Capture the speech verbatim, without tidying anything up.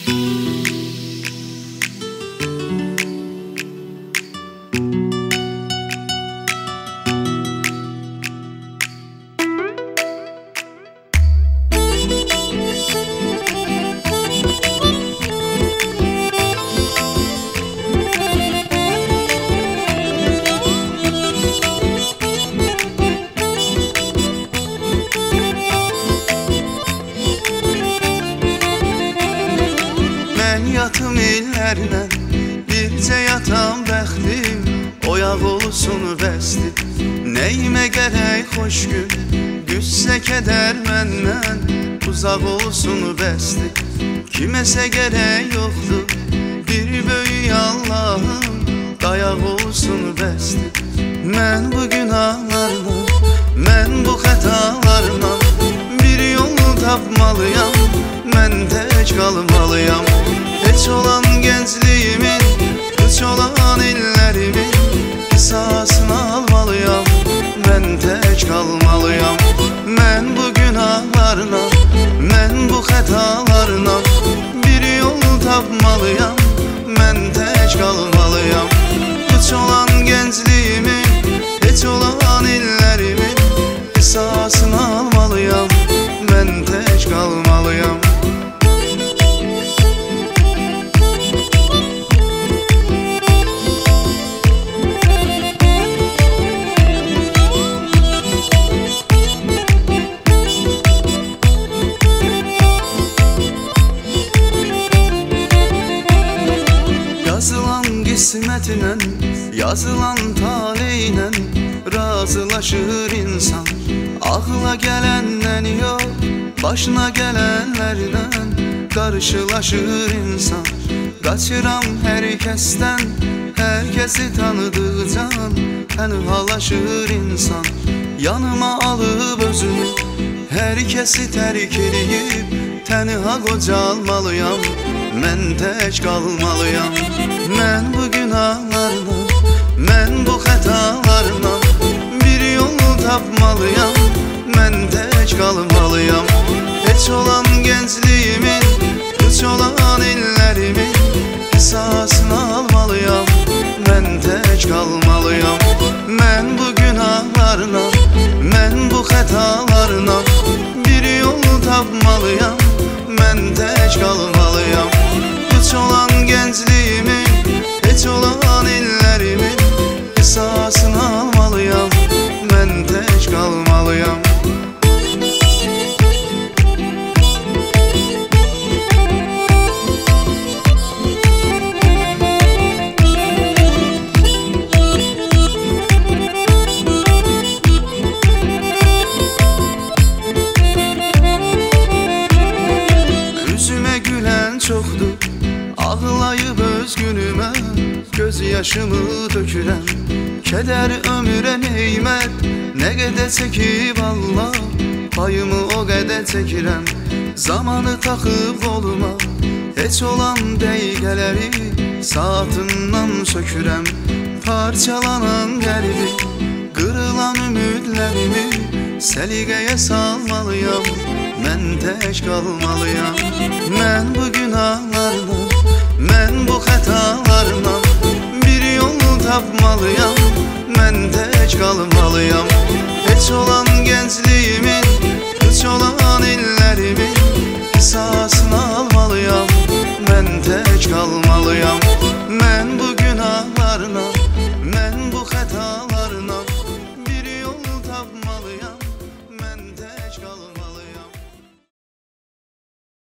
Yatım illərlə bircə yatan bəxtim oyaq olsun bəsdi. Nəyimə gərək xoş gün, qüssə kədər məndən uzaq olsun bəsdi. Kiməsə gərək yoxdur bir böyük Allahım, dayaq olsun bəsdi. Mən bu günahlarla, mən bu xətalarla bir yolu tapmalıyam, mən tək qalmalıyam. Heç olan gəncliyimin, heç olan illərimin qisasını almalıyam, mən tək qalmalıyam. Mən bu günahlarla, mən bu xətalarla bir yol tapmalıyam, mən tək qalmalıyam. Heç olan gəncliyimin, heç olan illərimin qisasını almalıyam, mən tək qalmalıyam. Yazılan qismətinlə, yazılan taleylə razılaşır insan. Ağla gələnlə yox, başına gələnlərlə qarşılaşır insan. Qaçıram hər kəsdən, hər kəsi tanıdıqca tənhalaşır insan. Yanıma alıb özümü, hər kəsi tərk edib tənha qocalmalıyam, mən tək qalmalıyam. Mən bu günahlarla, mən bu xətalarla bir yolu tapmalıyam, mən tək qalmalıyam. Heç olan gəncliyimin, heç olan illərimin qisasını almalıyam, mən tək qalmalıyam. Mən bu günahlarla, mən bu xətalarla bir yolu tapmalıyam, mən tək qalmalıyam. Heç olan gəncliyimin, heç olan illərimin qisasını almalıyam, mən tək qalmalıyam. Üzümə gülən çoxdur, ağlayıb öz günümə göz yaşımı tökürəm. Kədər ömrə neymət, nə qədər çəkib Allah, payımı o qədər çəkirəm. Zamanı taxıb qoluma, heç olan dəqiqələri saatından sökürəm. Parçalanan qəlbi, qırılan ümidlərimi səliqəyə salmalıyam, mən tək qalmalıyam. Mən bu günahlarla, mən bu xətalarla bir yolu tapmalıyam, mən tək qalmalıyam. Heç olan gəncliyimin, heç olan illərimin qisasını almalıyam, mən tək qalmalıyam. Mən bu günahlarla